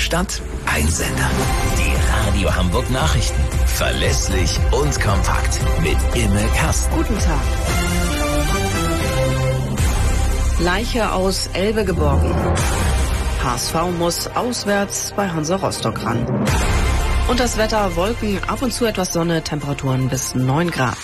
Stadt, ein Sender. Die Radio Hamburg Nachrichten. Verlässlich und kompakt. Mit Imme Kasten. Guten Tag. Leiche aus Elbe geborgen. HSV muss auswärts bei Hansa Rostock ran. Und das Wetter: Wolken, ab und zu etwas Sonne, Temperaturen bis 9 Grad.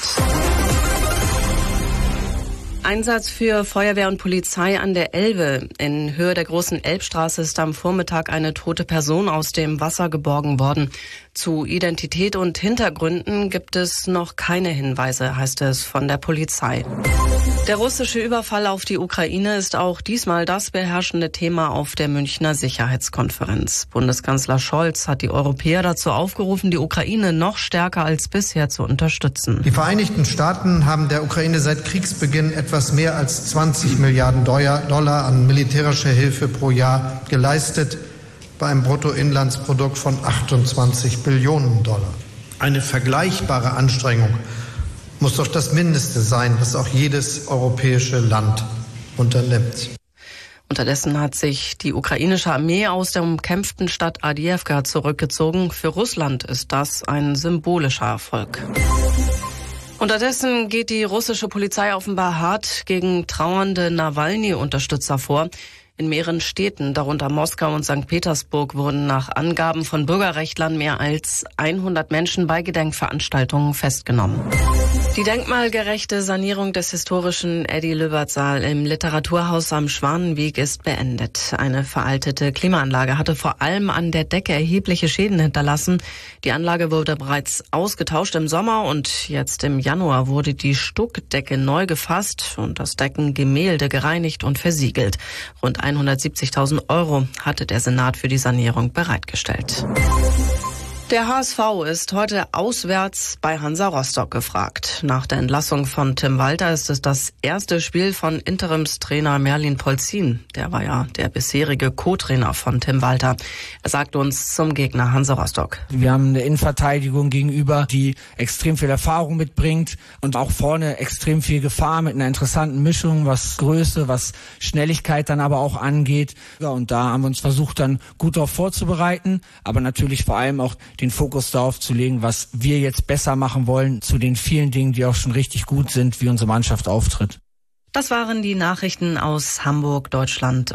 Einsatz für Feuerwehr und Polizei an der Elbe. In Höhe der großen Elbstraße ist am Vormittag eine tote Person aus dem Wasser geborgen worden. Zu Identität und Hintergründen gibt es noch keine Hinweise, heißt es von der Polizei. Der russische Überfall auf die Ukraine ist auch diesmal das beherrschende Thema auf der Münchner Sicherheitskonferenz. Bundeskanzler Scholz hat die Europäer dazu aufgerufen, die Ukraine noch stärker als bisher zu unterstützen. Die Vereinigten Staaten haben der Ukraine seit Kriegsbeginn etwas mehr als 20 Milliarden Dollar an militärischer Hilfe pro Jahr geleistet, bei einem Bruttoinlandsprodukt von 28 Billionen Dollar. Eine vergleichbare Anstrengung muss doch das Mindeste sein, was auch jedes europäische Land unternimmt. Unterdessen hat sich die ukrainische Armee aus der umkämpften Stadt Awdijiwka zurückgezogen. Für Russland ist das ein symbolischer Erfolg. Unterdessen geht die russische Polizei offenbar hart gegen trauernde Nawalny-Unterstützer vor. In mehreren Städten, darunter Moskau und St. Petersburg, wurden nach Angaben von Bürgerrechtlern mehr als 100 Menschen bei Gedenkveranstaltungen festgenommen. Die denkmalgerechte Sanierung des historischen Eddie-Löbert-Saal im Literaturhaus am Schwanenweg ist beendet. Eine veraltete Klimaanlage hatte vor allem an der Decke erhebliche Schäden hinterlassen. Die Anlage wurde bereits ausgetauscht im Sommer und jetzt im Januar wurde die Stuckdecke neu gefasst und das Deckengemälde gereinigt und versiegelt. Rund 170.000 € hatte der Senat für die Sanierung bereitgestellt. Der HSV ist heute auswärts bei Hansa Rostock gefragt. Nach der Entlassung von Tim Walter ist es das erste Spiel von Interimstrainer Merlin Polzin. Der war ja der bisherige Co-Trainer von Tim Walter. Er sagt uns zum Gegner Hansa Rostock. Wir haben eine Innenverteidigung gegenüber, die extrem viel Erfahrung mitbringt und auch vorne extrem viel Gefahr mit einer interessanten Mischung, was Größe, was Schnelligkeit dann aber auch angeht. Ja, und da haben wir uns versucht, dann gut darauf vorzubereiten, aber natürlich vor allem auch den Fokus darauf zu legen, was wir jetzt besser machen wollen, zu den vielen Dingen, die auch schon richtig gut sind, wie unsere Mannschaft auftritt. Das waren die Nachrichten aus Hamburg, Deutschland